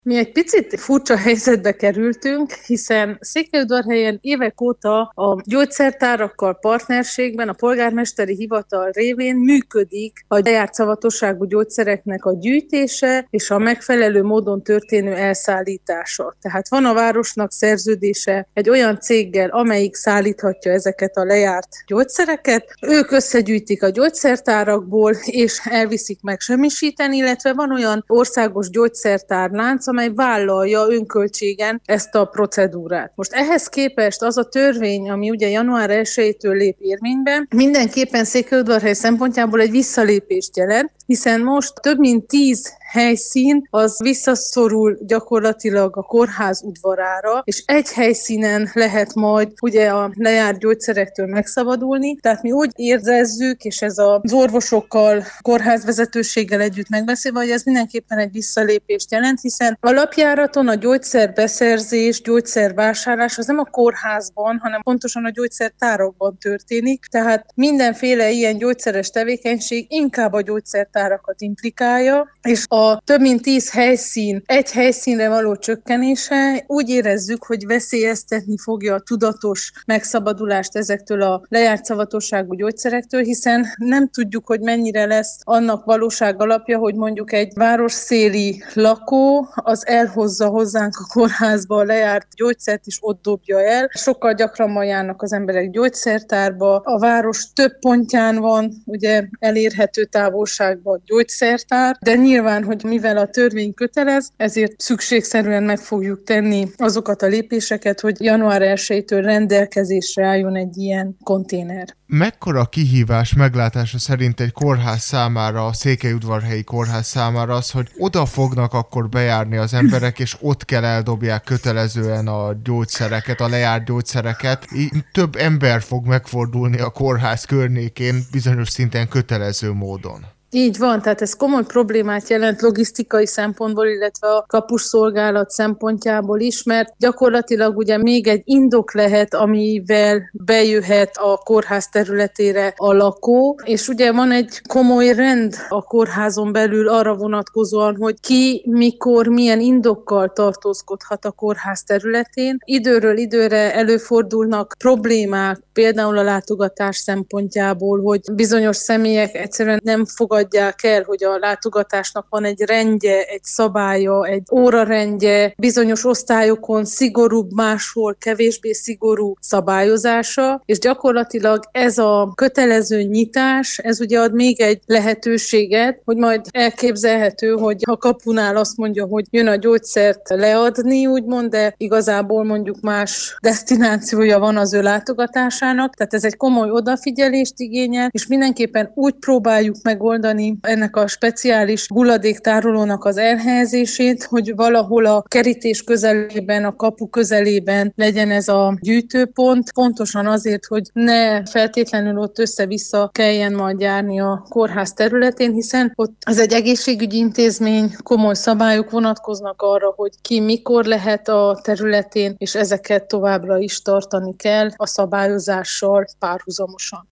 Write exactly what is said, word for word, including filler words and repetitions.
Mi egy picit furcsa helyzetbe kerültünk, hiszen Székelyudvarhelyen évek óta a gyógyszertárakkal partnerségben a polgármesteri hivatal révén működik a lejárt szavatosságú gyógyszereknek a gyűjtése és a megfelelő módon történő elszállítása. Tehát van a városnak szerződése egy olyan céggel, amelyik szállíthatja ezeket a lejárt gyógyszereket. Ők összegyűjtik a gyógyszertárakból és elviszik megsemmisíteni, illetve van olyan országos gyógyszertárlánc, amely vállalja önköltségen ezt a procedúrát. Most ehhez képest az a törvény, ami ugye január elsejétől lép érvénybe, mindenképpen Székelyudvarhely szempontjából egy visszalépést jelent, hiszen most több mint tíz helyszín az visszaszorul gyakorlatilag a kórház udvarára, és egy helyszínen lehet majd ugye a lejárt gyógyszerektől megszabadulni. Tehát mi úgy érezzük, és ez az orvosokkal, kórházvezetőséggel együtt megbeszélve, hogy ez mindenképpen egy visszalépést jelent, hiszen alapjáraton a gyógyszerbeszerzés, gyógyszervásárlás az nem a kórházban, hanem pontosan a gyógyszertárakban történik. Tehát mindenféle ilyen gyógyszeres tevékenység inkább a gyógyszertárakat implikálja, és a A több mint tíz helyszín, egy helyszínre való csökkenése úgy érezzük, hogy veszélyeztetni fogja a tudatos megszabadulást ezektől a lejárt szavatosságú gyógyszerektől, hiszen nem tudjuk, hogy mennyire lesz annak valóság alapja, hogy mondjuk egy városszéli lakó az elhozza hozzánk a kórházba a lejárt gyógyszert, és ott dobja el. Sokkal gyakrabban járnak az emberek gyógyszertárba. A város több pontján van ugye elérhető távolságban gyógyszertár, de nyilván, hogy mivel a törvény kötelez, ezért szükségszerűen meg fogjuk tenni azokat a lépéseket, hogy január elsejétől rendelkezésre álljon egy ilyen konténer. Mekkora kihívás meglátása szerint egy kórház számára, a Székelyudvarhelyi kórház számára az, hogy oda fognak akkor bejárni az emberek, és ott kell eldobják kötelezően a gyógyszereket, a lejárt gyógyszereket. Így több ember fog megfordulni a kórház környékén bizonyos szinten kötelező módon. Így van, tehát ez komoly problémát jelent logisztikai szempontból, illetve a kapusszolgálat szempontjából is, mert gyakorlatilag ugye még egy indok lehet, amivel bejöhet a kórház területére a lakó, és ugye van egy komoly rend a kórházon belül arra vonatkozóan, hogy ki, mikor, milyen indokkal tartózkodhat a kórház területén. Időről időre előfordulnak problémák, például a látogatás szempontjából, hogy bizonyos személyek egyszerűen nem fogadják el, hogy a látogatásnak van egy rendje, egy szabálya, egy órarendje, bizonyos osztályokon szigorúbb, máshol kevésbé szigorú szabályozása, és gyakorlatilag ez a kötelező nyitás, ez ugye ad még egy lehetőséget, hogy majd elképzelhető, hogy a kapunál azt mondja, hogy jön a gyógyszert leadni, úgymond, de igazából mondjuk más desztinációja van az ő látogatásának, tehát ez egy komoly odafigyelést igényel, és mindenképpen úgy próbáljuk megoldani ennek a speciális hulladéktárolónak az elhelyezését, hogy valahol a kerítés közelében, a kapu közelében legyen ez a gyűjtőpont, pontosan azért, hogy ne feltétlenül ott össze-vissza kelljen majd járni a kórház területén, hiszen ott az egy egészségügyi intézmény, komoly szabályok vonatkoznak arra, hogy ki mikor lehet a területén, és ezeket továbbra is tartani kell a szabályozással párhuzamosan.